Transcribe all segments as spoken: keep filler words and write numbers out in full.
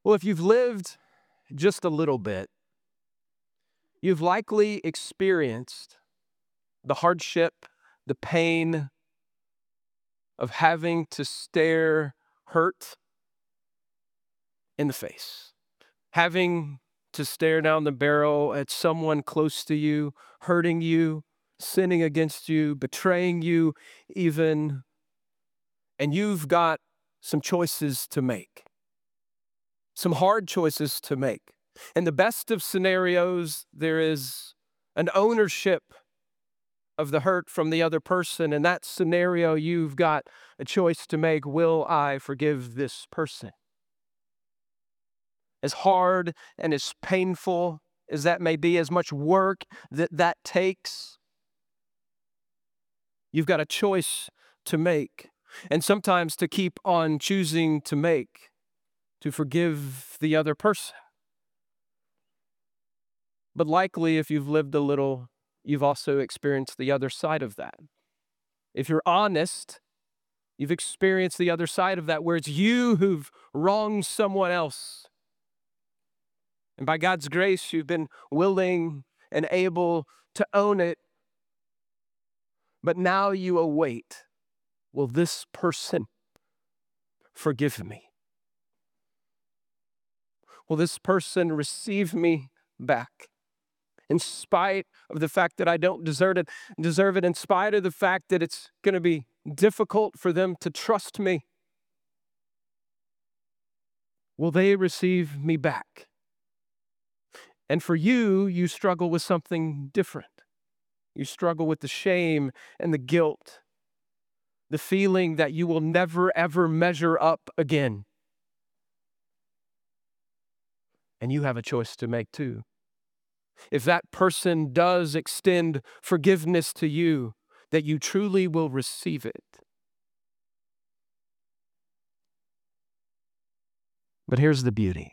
Well, if you've lived just a little bit, you've likely experienced the hardship, the pain of having to stare hurt in the face, having to stare down the barrel at someone close to you, hurting you, sinning against you, betraying you, even, and you've got some choices to make, some hard choices to make. In the best of scenarios, there is an ownership of the hurt from the other person. In that scenario, you've got a choice to make. Will I forgive this person? As hard and as painful as that may be, as much work that that takes, you've got a choice to make. And sometimes to keep on choosing to make, to forgive the other person. But likely, if you've lived a little, you've also experienced the other side of that. If you're honest, you've experienced the other side of that, where it's you who've wronged someone else. And by God's grace, you've been willing and able to own it. But now you await, will this person forgive me? Will this person receive me back? In spite of the fact that I don't deserve it, deserve it, in spite of the fact that it's going to be difficult for them to trust me, will they receive me back? And for you, you struggle with something different. You struggle with the shame and the guilt, the feeling that you will never, ever measure up again. And you have a choice to make too. If that person does extend forgiveness to you, that you truly will receive it. But here's the beauty.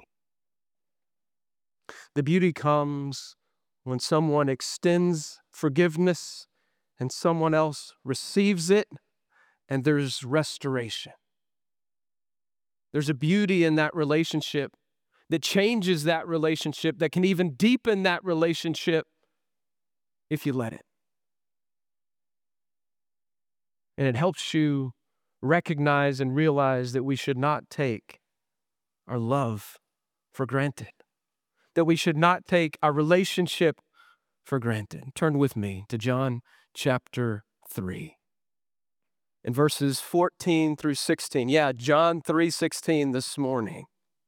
The beauty comes when someone extends forgiveness and someone else receives it, and there's restoration. There's a beauty in that relationship that changes that relationship, that can even deepen that relationship if you let it. And it helps you recognize and realize that we should not take our love for granted, that we should not take our relationship for granted. Turn with me to John chapter three. In verses fourteen through sixteen. Yeah, John three sixteen this morning.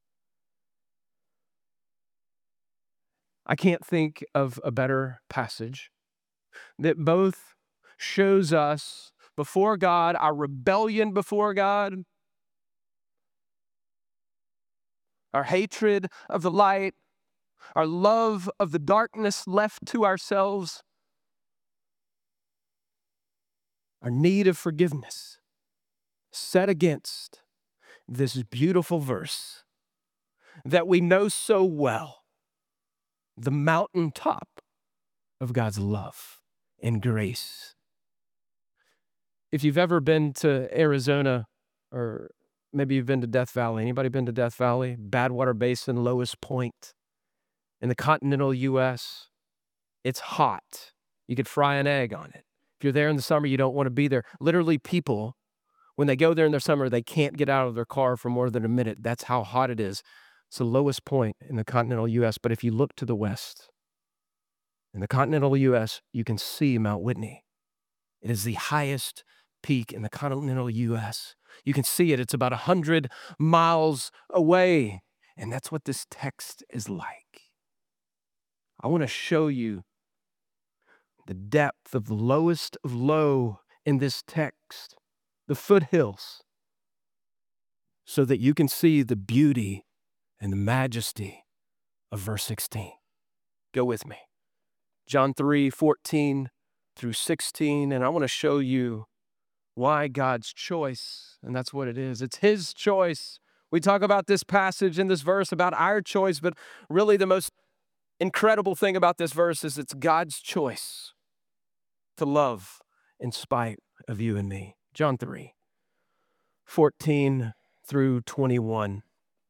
I can't think of a better passage that both shows us before God, our rebellion before God, our hatred of the light, our love of the darkness left to ourselves, our need of forgiveness, set against this beautiful verse that we know so well, the mountaintop of God's love and grace. If you've ever been to Arizona, or maybe you've been to Death Valley. Anybody been to Death Valley? Badwater Basin, lowest point in the continental U S. It's hot. You could fry an egg on it. If you're there in the summer, you don't want to be there. Literally, people, when they go there in the summer, they can't get out of their car for more than a minute. That's how hot it is. It's the lowest point in the continental U S. But if you look to the west, in the continental U S, you can see Mount Whitney. It is the highest peak in the continental U S. You can see it. It's about one hundred miles away. And that's what this text is like. I want to show you the depth of the lowest of low in this text, the foothills, so that you can see the beauty and the majesty of verse sixteen. Go with me. John three fourteen through sixteen, and I want to show you why God's choice, and that's what it is. It's His choice. We talk about this passage in this verse about our choice, but really the most incredible thing about this verse is it's God's choice to love in spite of you and me. John three fourteen through twenty-one.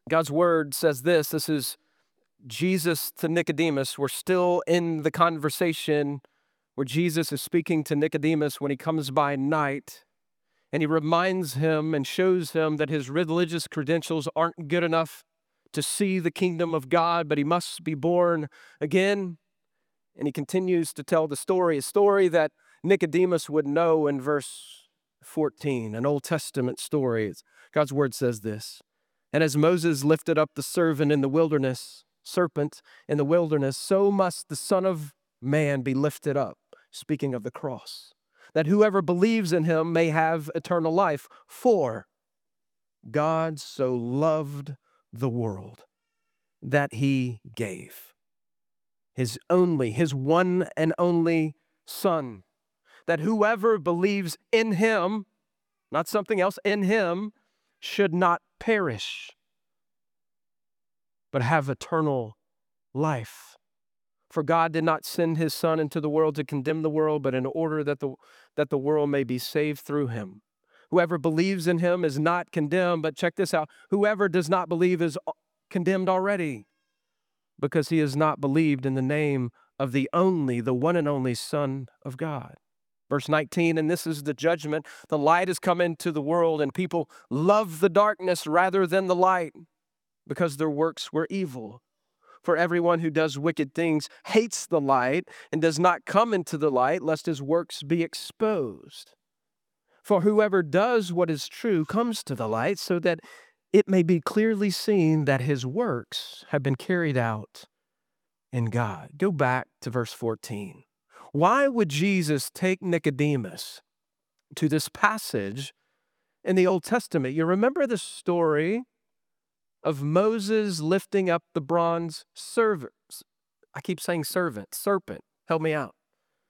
God's word says this. This is Jesus to Nicodemus. We're still in the conversation where Jesus is speaking to Nicodemus when he comes by night, and he reminds him and shows him that his religious credentials aren't good enough to see the kingdom of God, but he must be born again. And he continues to tell the story, a story that Nicodemus would know in verse fourteen, an Old Testament story. God's word says this. And as Moses lifted up the servant in the wilderness, serpent in the wilderness, so must the Son of Man be lifted up, speaking of the cross, that whoever believes in him may have eternal life. For God so loved the world that he gave his only, his one and only Son, that whoever believes in him, not something else, in him, should not perish, but have eternal life. For God did not send his Son into the world to condemn the world, but in order that the, that the world may be saved through him. Whoever believes in him is not condemned, but check this out. Whoever does not believe is condemned already, because he has not believed in the name of the only, the one and only Son of God. Verse nineteen, and this is the judgment. The light has come into the world, and people love the darkness rather than the light, because their works were evil. For everyone who does wicked things hates the light and does not come into the light, lest his works be exposed. For whoever does what is true comes to the light, so that it may be clearly seen that his works have been carried out in God. Go back to verse fourteen. Why would Jesus take Nicodemus to this passage in the Old Testament? You remember the story of Moses lifting up the bronze servant. I keep saying servant, serpent. Help me out.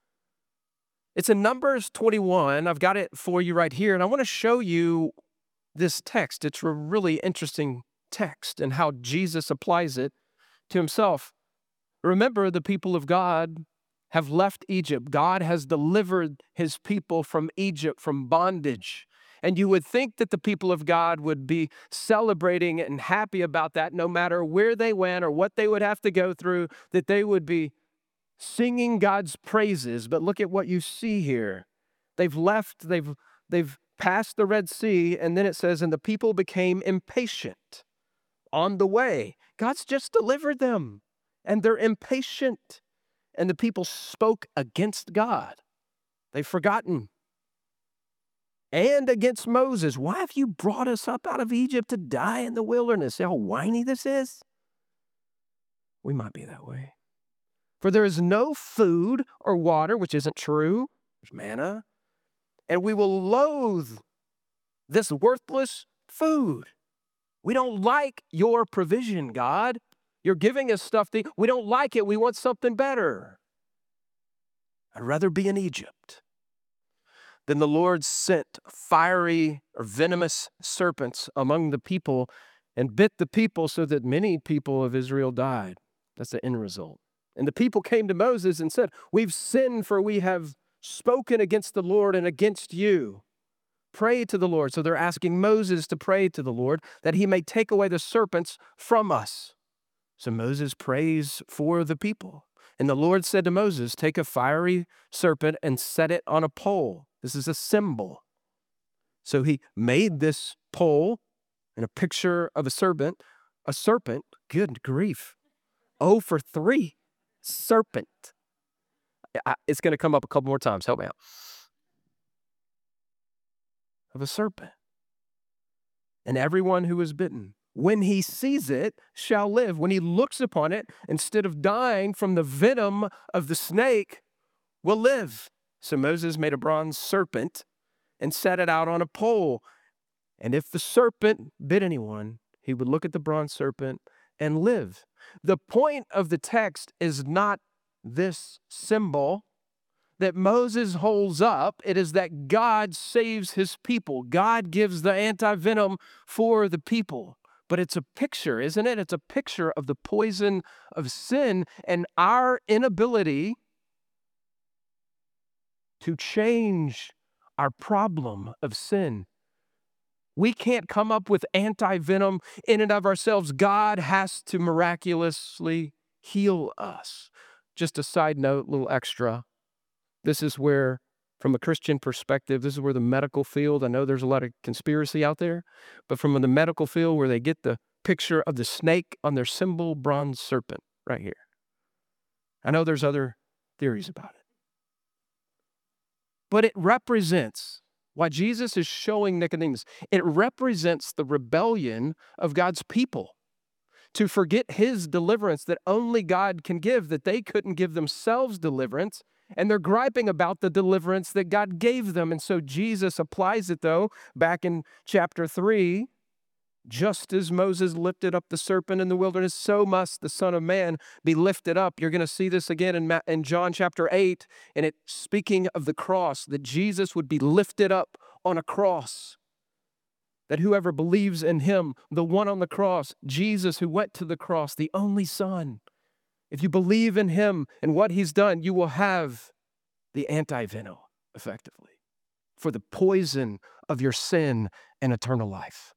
It's in Numbers twenty-one. I've got it for you right here, and I want to show you this text. It's a really interesting text and how Jesus applies it to himself. Remember, the people of God have left Egypt. God has delivered his people from Egypt, from bondage. And you would think that the people of God would be celebrating and happy about that, no matter where they went or what they would have to go through, that they would be singing God's praises. But look at what you see here. They've left, they've, they've passed the Red Sea, and then it says, and the people became impatient on the way. God's just delivered them, and they're impatient. And the people spoke against God. They've forgotten. And against Moses. Why have you brought us up out of Egypt to die in the wilderness? See how whiny this is? We might be that way. For there is no food or water, which isn't true. There's manna. And we will loathe this worthless food. We don't like your provision, God. You're giving us stuff that we don't like it. We want something better. I'd rather be in Egypt. Then the Lord sent fiery or venomous serpents among the people and bit the people so that many people of Israel died. That's the end result. And the people came to Moses and said, we've sinned, for we have spoken against the Lord and against you. Pray to the Lord. So they're asking Moses to pray to the Lord that he may take away the serpents from us. So Moses prays for the people. And the Lord said to Moses, take a fiery serpent and set it on a pole. This is a symbol. So he made this pole and a picture of a serpent. A serpent, good grief. Oh, for three. Serpent. I, it's going to come up a couple more times. Help me out. Of a serpent. And everyone who is bitten, when he sees it, shall live. When he looks upon it, instead of dying from the venom of the snake, will live. So Moses made a bronze serpent and set it out on a pole. And if the serpent bit anyone, he would look at the bronze serpent and live. The point of the text is not this symbol that Moses holds up. It is that God saves his people. God gives the anti-venom for the people. But it's a picture, isn't it? It's a picture of the poison of sin and our inability to change our problem of sin. We can't come up with anti-venom in and of ourselves. God has to miraculously heal us. Just a side note, little extra. This is where, from a Christian perspective, this is where the medical field, I know there's a lot of conspiracy out there, but from the medical field where they get the picture of the snake on their symbol bronze serpent right here. I know there's other theories about it. But it represents, why Jesus is showing Nicodemus, it represents the rebellion of God's people to forget his deliverance that only God can give, that they couldn't give themselves deliverance, and they're griping about the deliverance that God gave them. And so Jesus applies it, though, back in chapter three. Just as Moses lifted up the serpent in the wilderness, so must the Son of Man be lifted up. You're going to see this again in, Ma- in John chapter eight, and it speaking of the cross, that Jesus would be lifted up on a cross, that whoever believes in him, the one on the cross, Jesus who went to the cross, the only Son, if you believe in him and what he's done, you will have the anti-venom, effectively, for the poison of your sin and eternal life.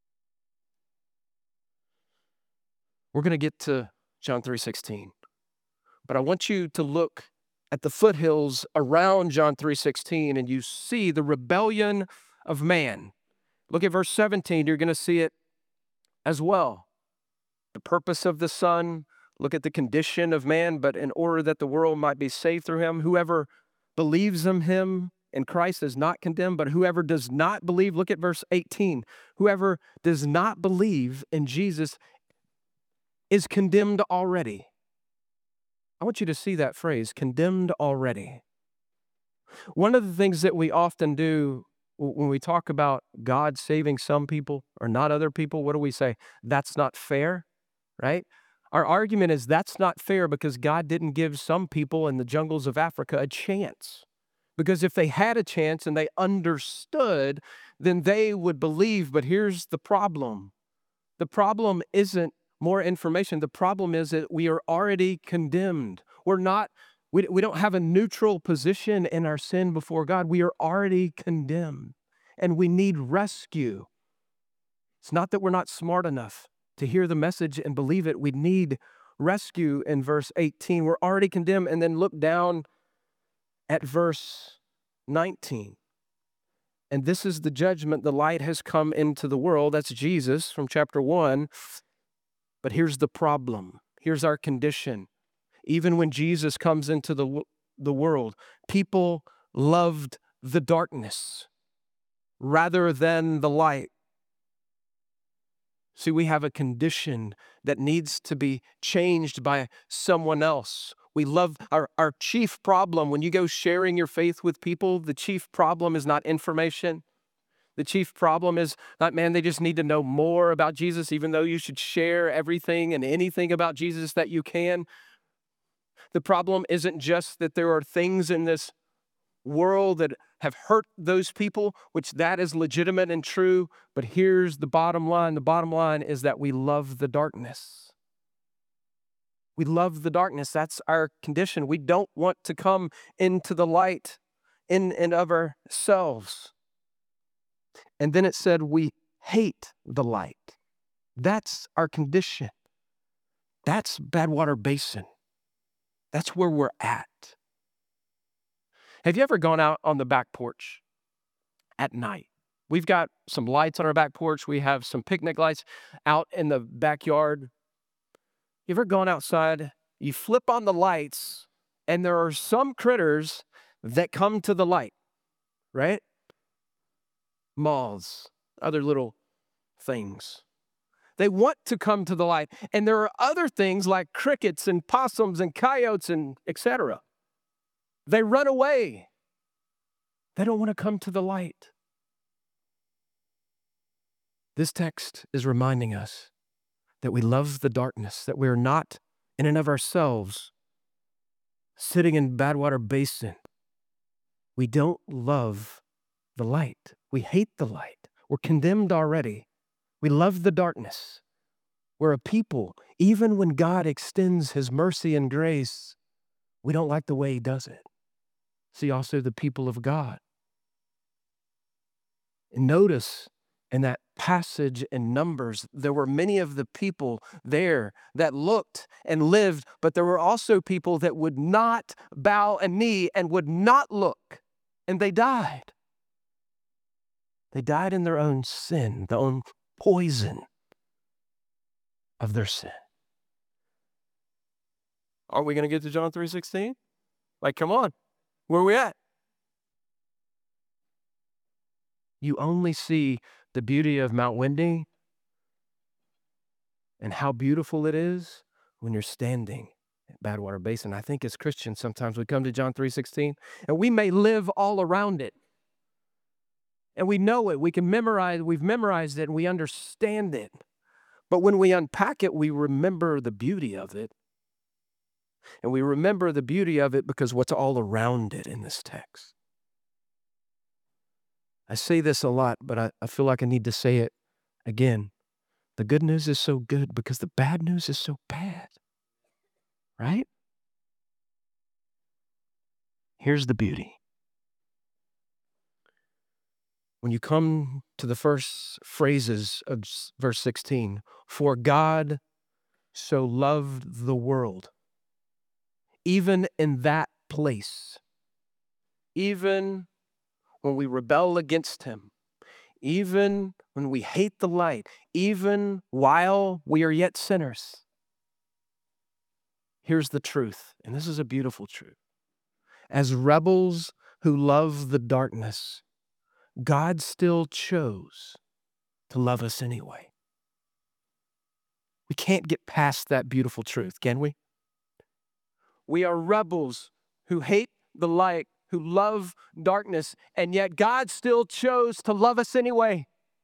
We're going to get to John three sixteen, but I want you to look at the foothills around John three sixteen, and you see the rebellion of man. Look at verse seventeen. You're going to see it as well. The purpose of the Son. Look at the condition of man, but in order that the world might be saved through him, whoever believes in him, in Christ, is not condemned, but whoever does not believe, look at verse eighteen, whoever does not believe in Jesus is condemned already. I want you to see that phrase, condemned already. One of the things that we often do when we talk about God saving some people or not other people, what do we say? That's not fair, right? Our argument is that's not fair because God didn't give some people in the jungles of Africa a chance. Because if they had a chance and they understood, then they would believe. But here's the problem. The problem isn't more information. The problem is that we are already condemned. We're not, we, we don't have a neutral position in our sin before God. We are already condemned and we need rescue. It's not that we're not smart enough to hear the message and believe it. We need rescue in verse eighteen. We're already condemned. And then look down at verse nineteen. And this is the judgment. The light has come into the world. That's Jesus from chapter one. But here's the problem. Here's our condition. Even when Jesus comes into the, the world, people loved the darkness rather than the light. See, we have a condition that needs to be changed by someone else. We love our, our chief problem. When you go sharing your faith with people, the chief problem is not information. The chief problem is not, man, they just need to know more about Jesus, even though you should share everything and anything about Jesus that you can. The problem isn't just that there are things in this world that have hurt those people, which that is legitimate and true. But here's the bottom line. The bottom line is that we love the darkness. We love the darkness. That's our condition. We don't want to come into the light in and of ourselves. And then it said, we hate the light. That's our condition. That's Badwater Basin. That's where we're at. Have you ever gone out on the back porch at night? We've got some lights on our back porch. We have some picnic lights out in the backyard. You ever gone outside? You flip on the lights, and there are some critters that come to the light, right? Moths, other little things. They want to come to the light. And there are other things like crickets and possums and coyotes and et cetera. They run away. They don't want to come to the light. This text is reminding us that we love the darkness, that we are not in and of ourselves sitting in Badwater Basin. We don't love the light. We hate the light. We're condemned already. We love the darkness. We're a people, even when God extends his mercy and grace, we don't like the way he does it. See also the people of God. And notice In that passage in Numbers, there were many of the people there that looked and lived, but there were also people that would not bow a knee and would not look, and they died. They died in their own sin, their own poison of their sin. Are we going to get to John three sixteen? Like, come on. Where are we at? You only see the beauty of Mount Wendy and how beautiful it is when you're standing at Badwater Basin. I think as Christians, sometimes we come to John three sixteen, and we may live all around it. And we know it. We can memorize, we've memorized it, and we understand it. But when we unpack it, we remember the beauty of it. And we remember the beauty of it because what's all around it in this text. I say this a lot, but I, I feel like I need to say it again. The good news is so good because the bad news is so bad. Right? Here's the beauty. When you come to the first phrases of verse sixteen, for God so loved the world, even in that place, even when we rebel against him, even when we hate the light, even while we are yet sinners. Here's the truth, and this is a beautiful truth. As rebels who love the darkness, God still chose to love us anyway. We can't get past that beautiful truth, can we? We are rebels who hate the light, who love darkness, and yet God still chose to love us anyway.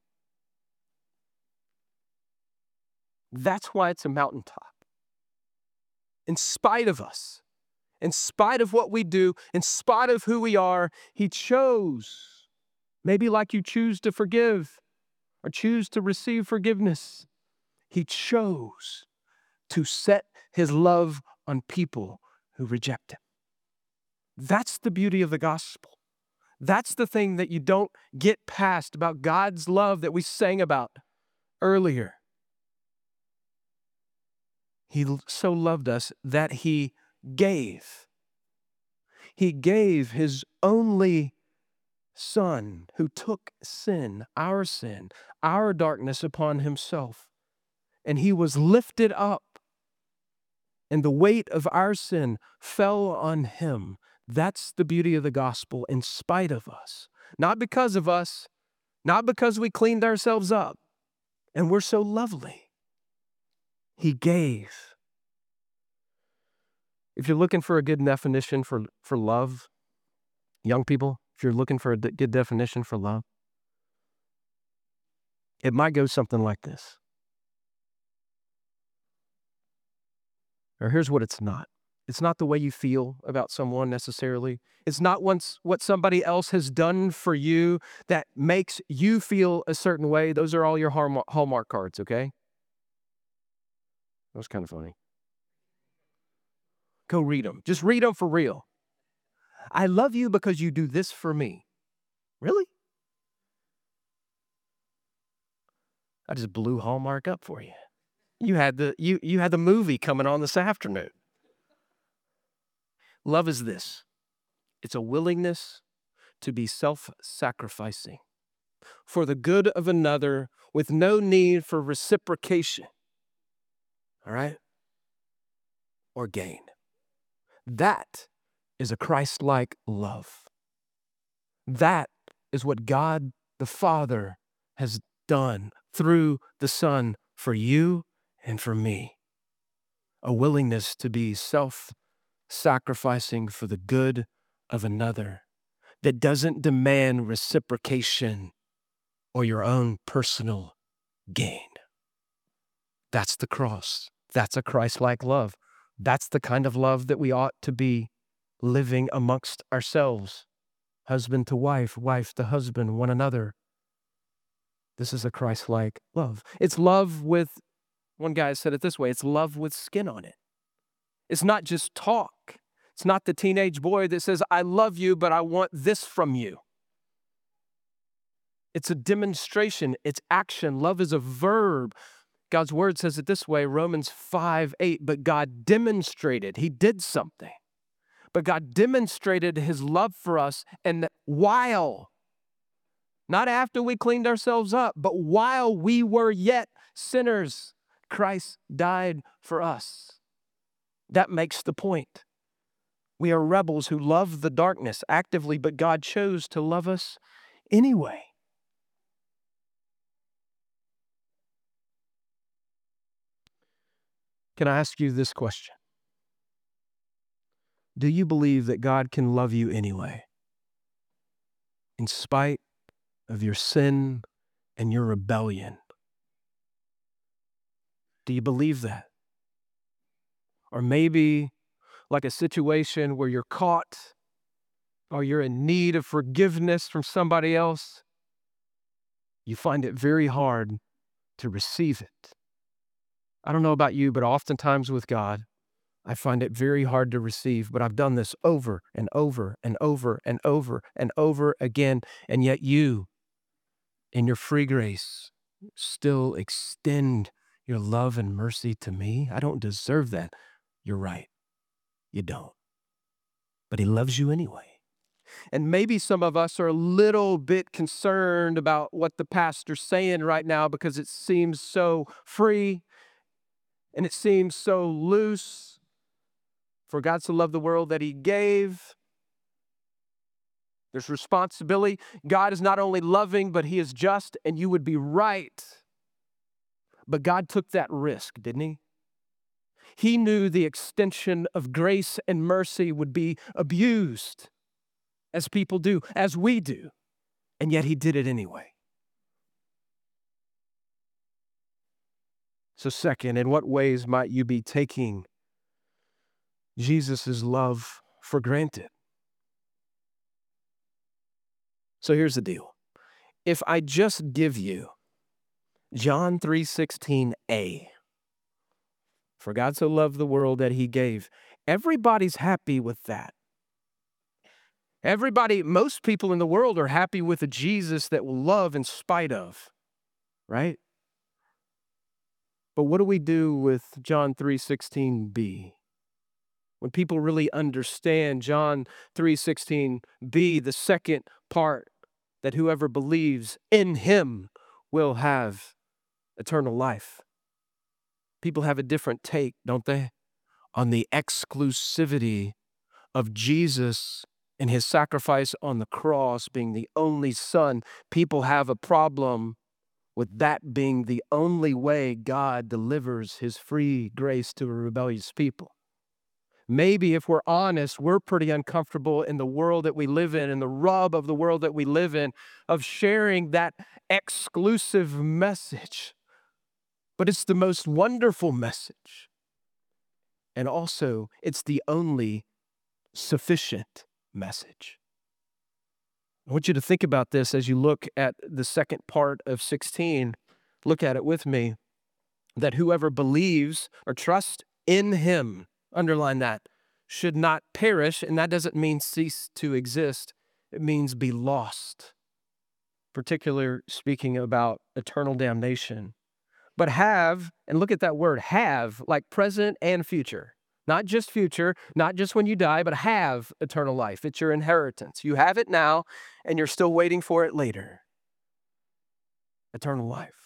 That's why it's a mountaintop. In spite of us, in spite of what we do, in spite of who we are, he chose. Maybe like you choose to forgive or choose to receive forgiveness. He chose to set his love on people who reject him. That's the beauty of the gospel. That's the thing that you don't get past about God's love that we sang about earlier. He so loved us that he gave. He gave his only Son who took sin, our sin, our darkness upon himself. And he was lifted up, and the weight of our sin fell on him. That's the beauty of the gospel in spite of us. Not because of us, not because we cleaned ourselves up, and we're so lovely. He gave. If you're looking for a good definition for, for love, young people, if you're looking for a d- good definition for love, it might go something like this. Or here's what it's not. It's not the way you feel about someone necessarily. It's not once what somebody else has done for you that makes you feel a certain way. Those are all your Hallmark cards, okay? That was kind of funny. Go read them. Just read them for real. I love you because you do this for me. Really? I just blew Hallmark up for you. You had the you you had the movie coming on this afternoon. Love is this. It's a willingness to be self-sacrificing for the good of another with no need for reciprocation. All right? Or gain. That is a Christ-like love. That is what God the Father has done through the Son for you and for me. A willingness to be self-sacrificing for the good of another that doesn't demand reciprocation or your own personal gain. That's the cross. That's a Christ-like love. That's the kind of love that we ought to be living amongst ourselves. Husband to wife, wife to husband, one another. This is a Christ-like love. It's love with, one guy said it this way, it's love with skin on it. It's not just talk. It's not the teenage boy that says, I love you, but I want this from you. It's a demonstration. It's action. Love is a verb. God's word says it this way, Romans five eight, but God demonstrated, he did something. But God demonstrated his love for us, and while, not after we cleaned ourselves up, but while we were yet sinners, Christ died for us. That makes the point. We are rebels who love the darkness actively, but God chose to love us anyway. Can I ask you this question? Do you believe that God can love you anyway, in spite of your sin and your rebellion? Do you believe that? Or maybe like a situation where you're caught or you're in need of forgiveness from somebody else, you find it very hard to receive it. I don't know about you, but oftentimes with God, I find it very hard to receive, but I've done this over and over and over and over and over again, and yet you, in your free grace, still extend your love and mercy to me. I don't deserve that. You're right. You don't. But he loves you anyway. And maybe some of us are a little bit concerned about what the pastor's saying right now because it seems so free and it seems so loose. For God so loved the world that he gave. There's responsibility. God is not only loving, but he is just, and you would be right. But God took that risk, didn't he? He knew the extension of grace and mercy would be abused, as people do, as we do, and yet he did it anyway. So second, in what ways might you be taking Jesus' love for granted? So here's the deal. If I just give you John three sixteen a, for God so loved the world that he gave, everybody's happy with that. Everybody, most people in the world are happy with a Jesus that will love in spite of, right? But what do we do with John three sixteen b? When people really understand John three sixteen b, the second part, that whoever believes in him will have eternal life. People have a different take, don't they, on the exclusivity of Jesus and his sacrifice on the cross being the only Son. People have a problem with that being the only way God delivers his free grace to a rebellious people. Maybe if we're honest, we're pretty uncomfortable in the world that we live in and the rub of the world that we live in of sharing that exclusive message. But it's the most wonderful message. And also, it's the only sufficient message. I want you to think about this as you look at the second part of sixteen. Look at it with me. That whoever believes or trusts in him, underline that, should not perish, and that doesn't mean cease to exist. It means be lost, particularly speaking about eternal damnation. But have, and look at that word, have, like present and future. Not just future, not just when you die, but have eternal life. It's your inheritance. You have it now, and you're still waiting for it later. Eternal life.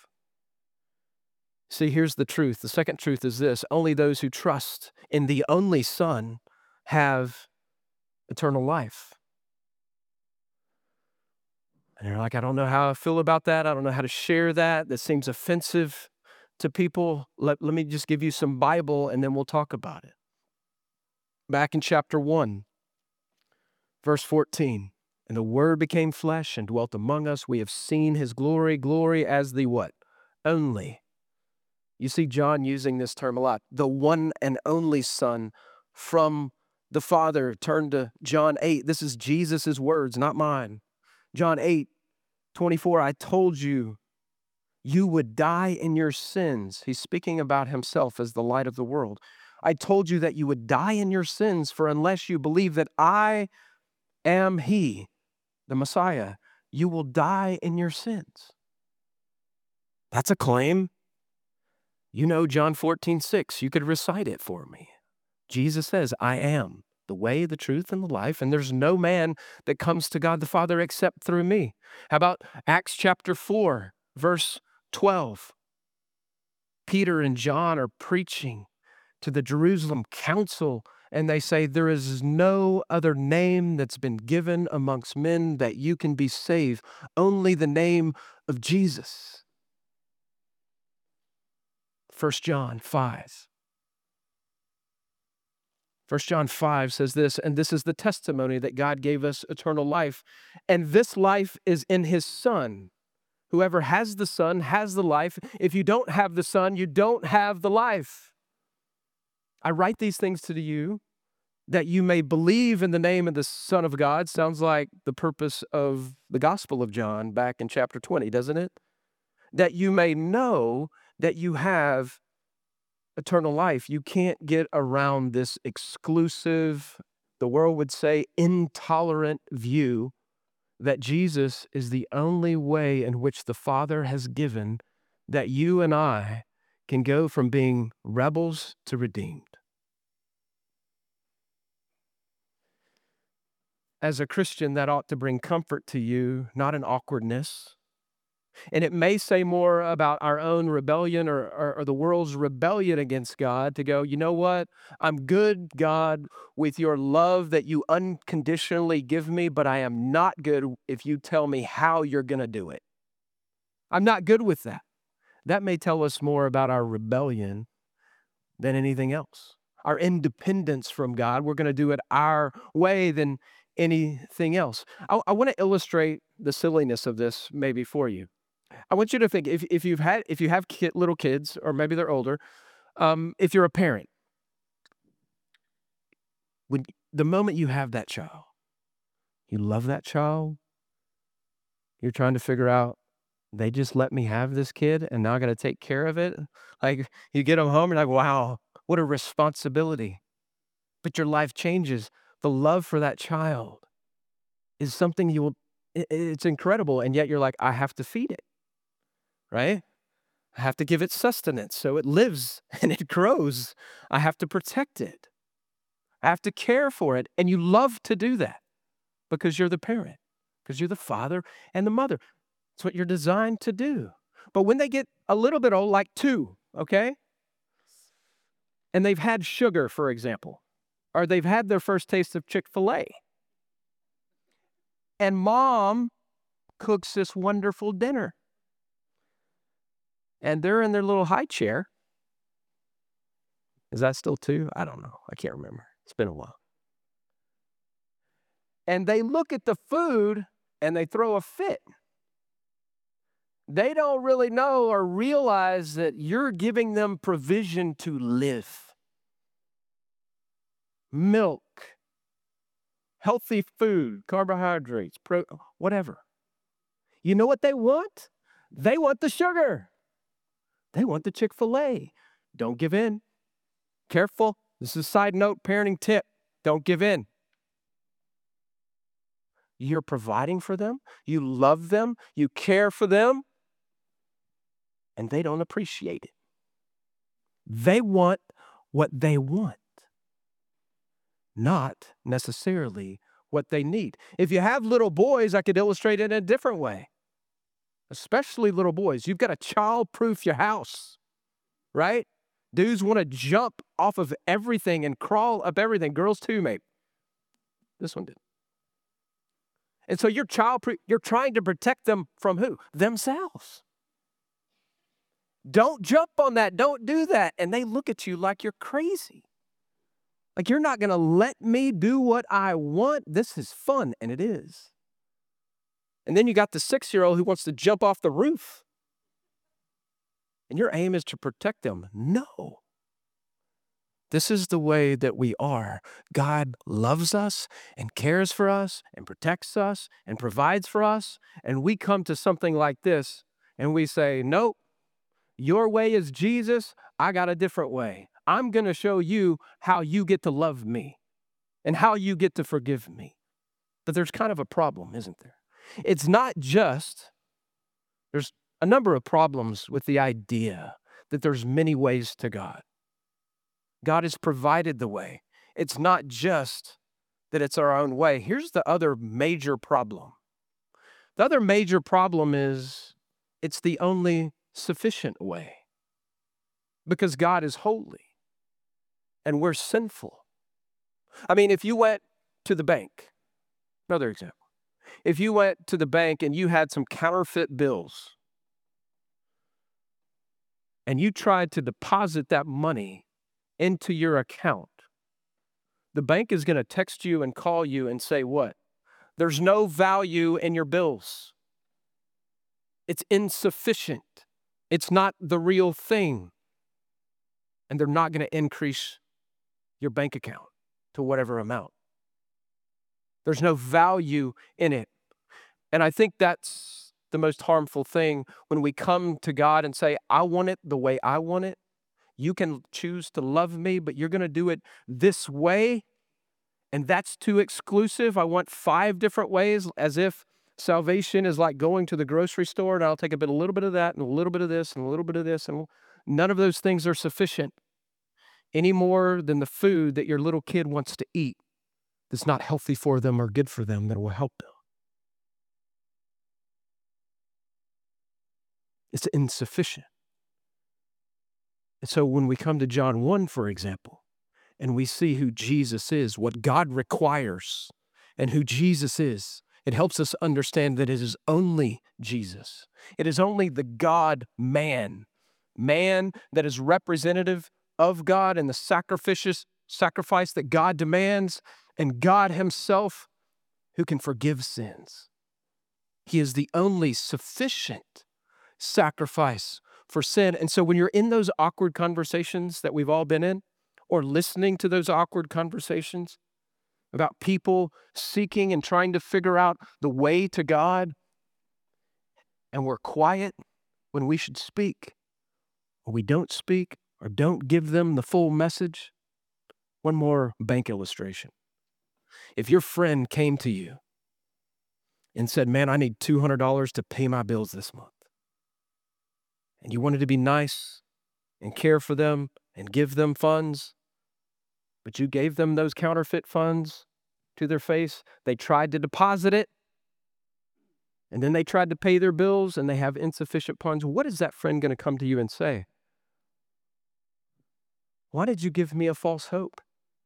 See, here's the truth. The second truth is this: only those who trust in the only Son have eternal life. And you're like, I don't know how I feel about that. I don't know how to share that. That seems offensive to people. Let, let me just give you some Bible and then we'll talk about it. Back in chapter one, verse fourteen, and the Word became flesh and dwelt among us. We have seen his glory, glory as the what? Only. You see John using this term a lot. The one and only Son from the Father. Turn to John eight. This is Jesus' words, not mine. John eight, twenty-four, I told you, you would die in your sins. He's speaking about himself as the light of the world. I told you that you would die in your sins, for unless you believe that I am he, the Messiah, you will die in your sins. That's a claim. You know John fourteen six. You could recite it for me. Jesus says, I am the way, the truth, and the life, and there's no man that comes to God the Father except through me. How about Acts chapter four, verse twelve? Peter and John are preaching to the Jerusalem council, and they say, there is no other name that's been given amongst men that you can be saved, only the name of Jesus. First John five. First John five says this, and this is the testimony that God gave us eternal life, and this life is in his Son. Whoever has the Son has the life. If you don't have the Son, you don't have the life. I write these things to you that you may believe in the name of the Son of God. Sounds like the purpose of the Gospel of John back in chapter twenty, doesn't it? That you may know that you have eternal life. You can't get around this exclusive, the world would say, intolerant view that Jesus is the only way in which the Father has given that you and I can go from being rebels to redeemed. As a Christian, that ought to bring comfort to you, not an awkwardness. And it may say more about our own rebellion or, or, or the world's rebellion against God to go, you know what? I'm good, God, with your love that you unconditionally give me, but I am not good if you tell me how you're going to do it. I'm not good with that. That may tell us more about our rebellion than anything else. Our independence from God, we're going to do it our way than anything else. I, I want to illustrate the silliness of this maybe for you. I want you to think, if, if you've had, if you have kid, little kids, or maybe they're older, um, if you're a parent, when the moment you have that child, you love that child, you're trying to figure out, they just let me have this kid and now I got to take care of it. Like you get them home and like, wow, what a responsibility. But your life changes. The love for that child is something you will, it, it's incredible. And yet you're like, I have to feed it, right? I have to give it sustenance so it lives and it grows. I have to protect it. I have to care for it. And you love to do that because you're the parent, because you're the father and the mother. It's what you're designed to do. But when they get a little bit old, like two, okay, and they've had sugar, for example, or they've had their first taste of Chick-fil-A, and mom cooks this wonderful dinner, and they're in their little high chair. Is that still two? I don't know. I can't remember. It's been a while. And they look at the food and they throw a fit. They don't really know or realize that you're giving them provision to live. Milk, healthy food, carbohydrates, pro- whatever. You know what they want? They want the sugar. They want the Chick-fil-A. Don't give in. Careful. This is a side note parenting tip. Don't give in. You're providing for them. You love them. You care for them. And they don't appreciate it. They want what they want, not necessarily what they need. If you have little boys, I could illustrate it in a different way. Especially little boys. You've got to child-proof your house, right? Dudes want to jump off of everything and crawl up everything. Girls too, maybe. This one did. And so you're child-proof. You're trying to protect them from who? Themselves. Don't jump on that. Don't do that. And they look at you like you're crazy. Like you're not going to let me do what I want. This is fun. And it is. And then you got the six-year-old who wants to jump off the roof. And your aim is to protect them. No. This is the way that we are. God loves us and cares for us and protects us and provides for us. And we come to something like this and we say, nope. Your way is Jesus. I got a different way. I'm going to show you how you get to love me and how you get to forgive me. But there's kind of a problem, isn't there? It's not just, there's a number of problems with the idea that there's many ways to God. God has provided the way. It's not just that it's our own way. Here's the other major problem. The other major problem is it's the only sufficient way, because God is holy and we're sinful. I mean, if you went to the bank, another example, if you went to the bank and you had some counterfeit bills and you tried to deposit that money into your account, the bank is going to text you and call you and say, what? There's no value in your bills. It's insufficient. It's not the real thing. And they're not going to increase your bank account to whatever amount. There's no value in it. And I think that's the most harmful thing when we come to God and say, I want it the way I want it. You can choose to love me, but you're going to do it this way. And that's too exclusive. I want five different ways, as if salvation is like going to the grocery store and I'll take a bit, a little bit of that and a little bit of this and a little bit of this. And none of those things are sufficient any more than the food that your little kid wants to eat that's not healthy for them or good for them that will help them. It's insufficient. And so when we come to John one, for example, and we see who Jesus is, what God requires, and who Jesus is, it helps us understand that it is only Jesus. It is only the God-man, man that is representative of God and the sacrificious sacrifice that God demands, and God himself who can forgive sins. He is the only sufficient sacrifice for sin. And so when you're in those awkward conversations that we've all been in, or listening to those awkward conversations about people seeking and trying to figure out the way to God, and we're quiet when we should speak, or we don't speak, or don't give them the full message. One more bank illustration. If your friend came to you and said, man, I need two hundred dollars to pay my bills this month, and you wanted to be nice and care for them and give them funds, but you gave them those counterfeit funds to their face, they tried to deposit it, and then they tried to pay their bills and they have insufficient funds, what is that friend going to come to you and say? Why did you give me a false hope?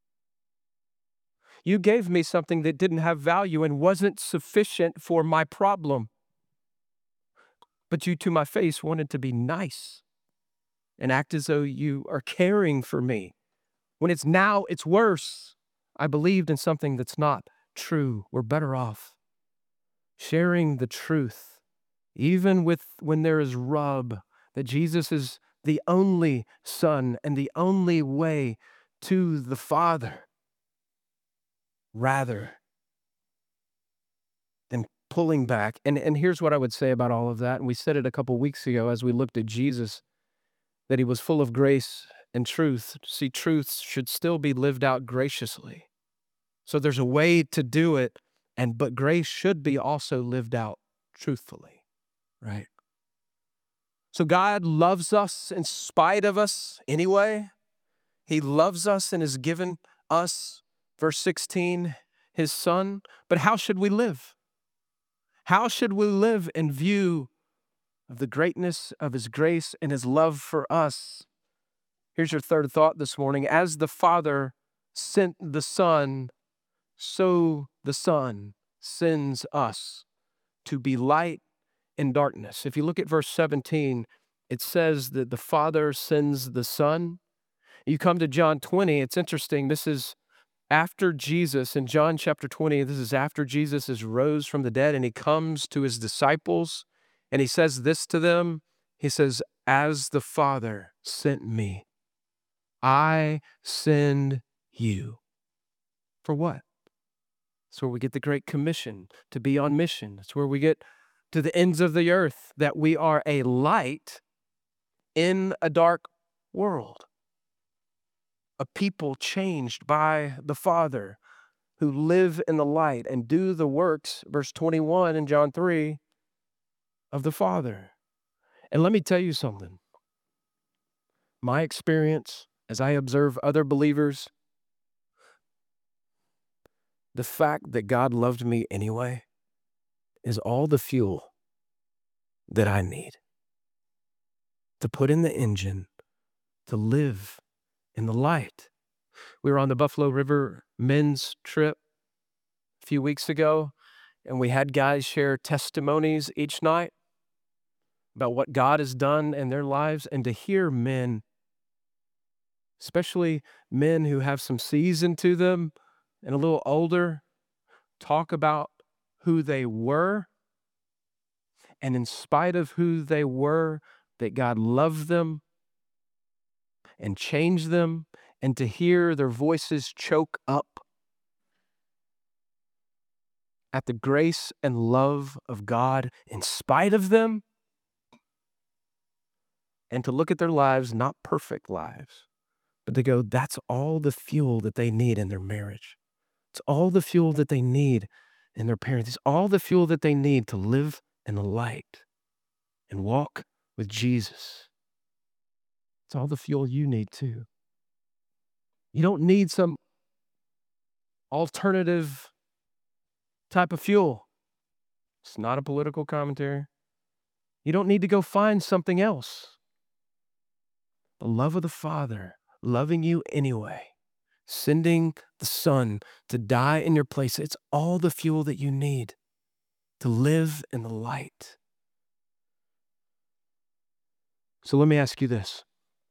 You gave me something that didn't have value and wasn't sufficient for my problem. But you to my face wanted to be nice and act as though you are caring for me. When it's now, it's worse. I believed in something that's not true. We're better off sharing the truth, even with when there is rub, that Jesus is the only Son and the only way to the Father, rather than pulling back. And, and here's what I would say about all of that. And we said it a couple weeks ago as we looked at Jesus, that he was full of grace and truth. See, truth should still be lived out graciously. So there's a way to do it, and but grace should be also lived out truthfully, right? So God loves us in spite of us anyway. He loves us and has given us, verse sixteen, his Son. But how should we live? How should we live in view of the greatness of his grace and his love for us? Here's your third thought this morning. As the Father sent the Son, so the Son sends us to be light in darkness. If you look at verse seventeen, it says that the Father sends the Son. You come to John twenty, it's interesting. This is after Jesus, in John chapter twenty, this is after Jesus is rose from the dead, and he comes to his disciples, and he says this to them. He says, as the Father sent me, I send you. For what? That's where we get the Great Commission, to be on mission. That's where we get to the ends of the earth, that we are a light in a dark world. A people changed by the Father, who live in the light and do the works, verse twenty-one in John three, of the Father. And let me tell you something. My experience, as I observe other believers, the fact that God loved me anyway is all the fuel that I need to put in the engine to live in the light. We were on the Buffalo River men's trip a few weeks ago, and we had guys share testimonies each night about what God has done in their lives. And to hear men, especially men who have some season to them and a little older, talk about who they were, and in spite of who they were, that God loved them and changed them, and to hear their voices choke up at the grace and love of God in spite of them, and to look at their lives, not perfect lives, but to go, that's all the fuel that they need in their marriage. It's all the fuel that they need in their parents. It's all the fuel that they need to live in the light and walk with Jesus. It's all the fuel you need too. You don't need some alternative type of fuel. It's not a political commentary. You don't need to go find something else. The love of the Father, loving you anyway, sending the Son to die in your place, it's all the fuel that you need to live in the light. So let me ask you this.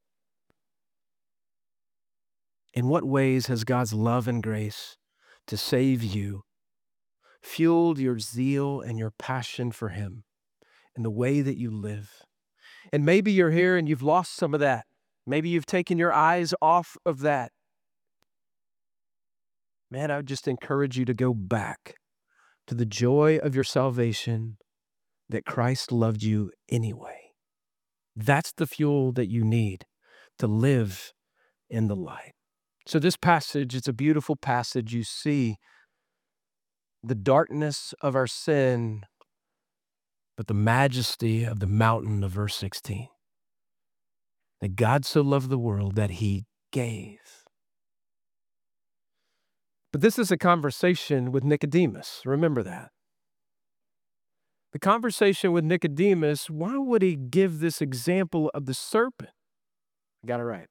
In what ways has God's love and grace to save you fueled your zeal and your passion for Him in the way that you live? And maybe you're here and you've lost some of that. Maybe you've taken your eyes off of that. Man, I would just encourage you to go back to the joy of your salvation, that Christ loved you anyway. That's the fuel that you need to live in the light. So this passage, it's a beautiful passage. You see the darkness of our sin, but the majesty of the mountain of verse sixteen. That God so loved the world that He gave. But this is a conversation with Nicodemus. Remember that. The conversation with Nicodemus, why would He give this example of the serpent? I got it right.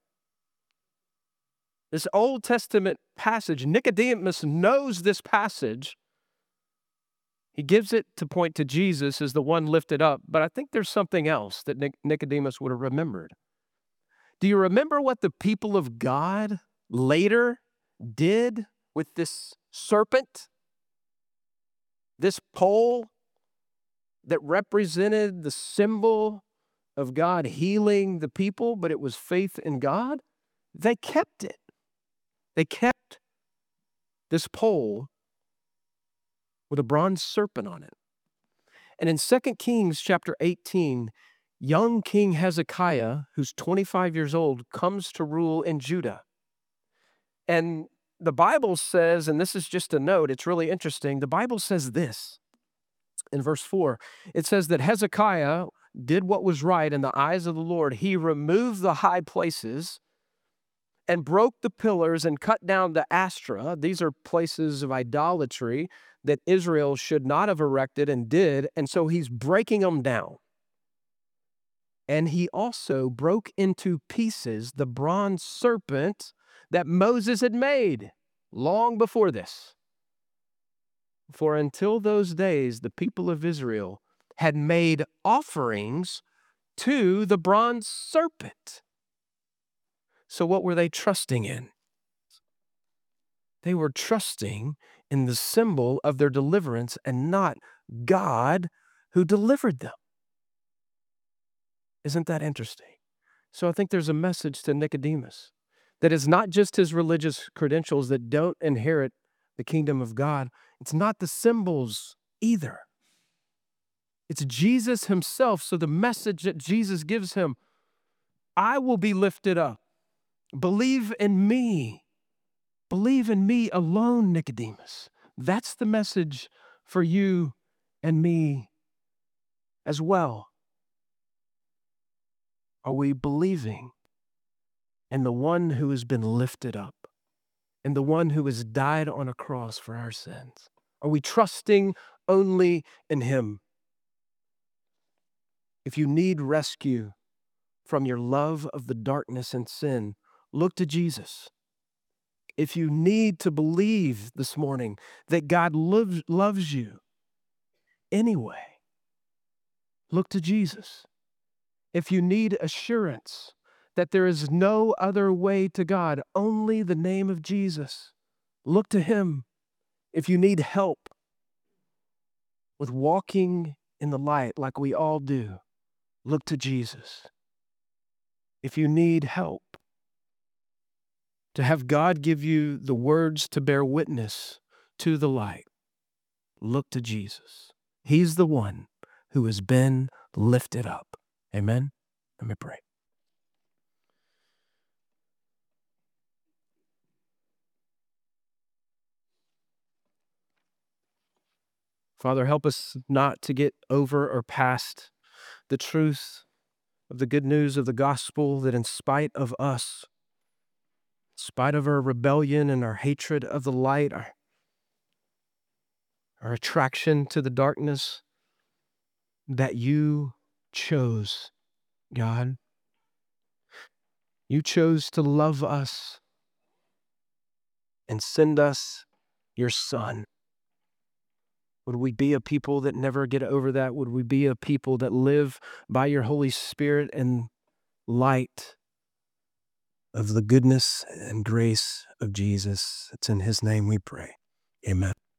This Old Testament passage, Nicodemus knows this passage. He gives it to point to Jesus as the one lifted up, but I think there's something else that Nic- Nicodemus would have remembered. Do you remember what the people of God later did with this serpent? This pole that represented the symbol of God healing the people, but it was faith in God? They kept it. They kept this pole with a bronze serpent on it. And in Second Kings chapter eighteen, young King Hezekiah, who's twenty-five years old, comes to rule in Judah. And the Bible says, and this is just a note, it's really interesting, the Bible says this in verse four. It says that Hezekiah did what was right in the eyes of the Lord. He removed the high places and broke the pillars and cut down the Astra. These are places of idolatry that Israel should not have erected and did, and so he's breaking them down. And he also broke into pieces the bronze serpent that Moses had made long before this. For until those days, the people of Israel had made offerings to the bronze serpent. So what were they trusting in? They were trusting in the symbol of their deliverance and not God who delivered them. Isn't that interesting? So I think there's a message to Nicodemus that is not just his religious credentials that don't inherit the kingdom of God. It's not the symbols either. It's Jesus Himself. So the message that Jesus gives him, I will be lifted up. Believe in me. Believe in me alone, Nicodemus. That's the message for you and me as well. Are we believing in the one who has been lifted up, and the one who has died on a cross for our sins? Are we trusting only in him? If you need rescue from your love of the darkness and sin, look to Jesus. If you need to believe this morning that God loves, loves you anyway, look to Jesus. If you need assurance that there is no other way to God, only the name of Jesus, look to him. If you need help with walking in the light like we all do, look to Jesus. If you need help to have God give you the words to bear witness to the light, look to Jesus. He's the one who has been lifted up. Amen? Let me pray. Father, help us not to get over or past the truth of the good news of the gospel, that in spite of us, in spite of our rebellion and our hatred of the light, our, our attraction to the darkness, that you chose, God. You chose to love us and send us your Son. Would we be a people that never get over that? Would we be a people that live by your Holy Spirit and light of the goodness and grace of Jesus? It's in his name we pray. Amen.